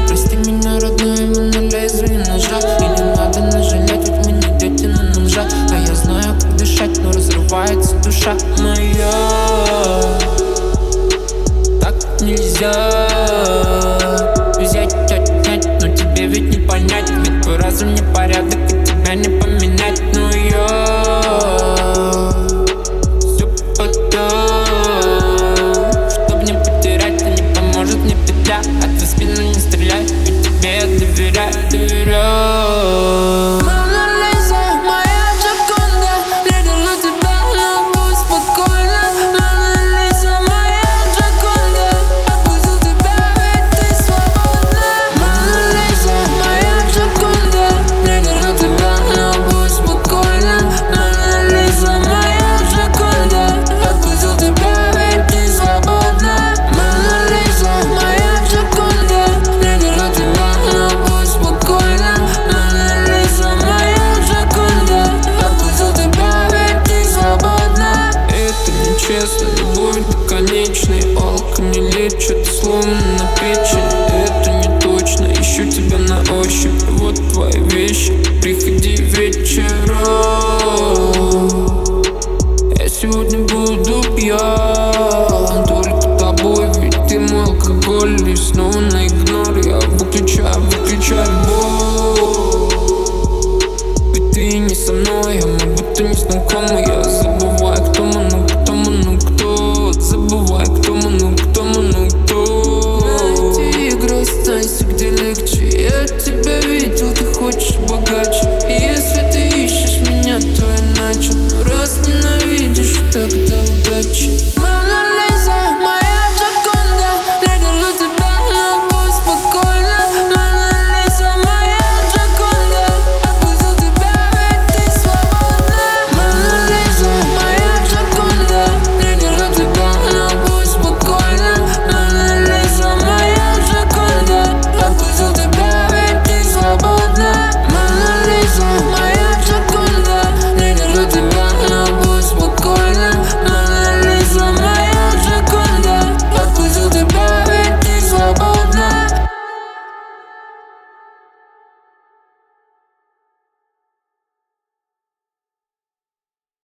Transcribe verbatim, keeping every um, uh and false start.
Прости меня, родная, мы на лезвие ножа. И не надо нажалеть, ведь мы не дети, но нам жаль. А я знаю, как дышать, но разрывается душа моя. Так нельзя взять, отнять, но тебе ведь не понять. Ведь твой разум не порядок,